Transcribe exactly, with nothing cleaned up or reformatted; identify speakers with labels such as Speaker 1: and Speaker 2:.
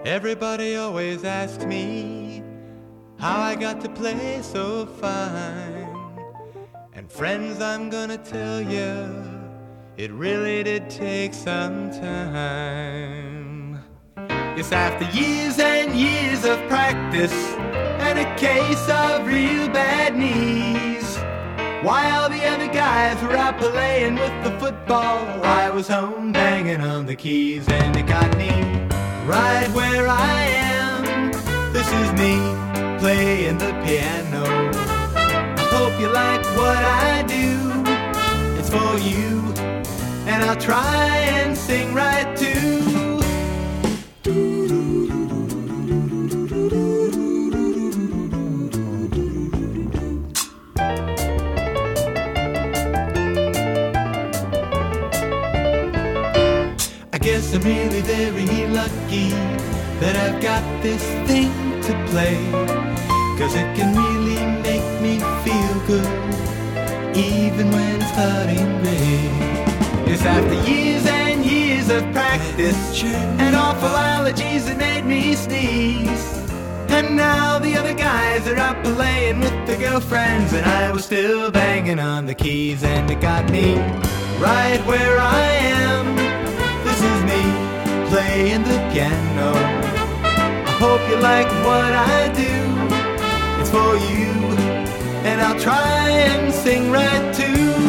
Speaker 1: Everybody always asks me how I got to play so fine. And friends, I'm gonna tell you, it really did take some time. It's after years and years of practice and a case of real bad knees. While the other guys were out playing with the football, I was home banging on the keys, and it got me right where I am. This is me playing the piano. I hope you like what I do. It's for you, and I'll try and sing right too. I guess I'm really very lucky that I've got this thing to play, 'cause it can really make me feel good, even when it's hot and gray. It's after years and years of practice and awful allergies that made me sneeze. And now the other guys are out playing with their girlfriends, and I was still banging on the keys, and it got me right where I am. This is me playing the piano. I hope you like what I do. It's for you, and I'll try and sing right too.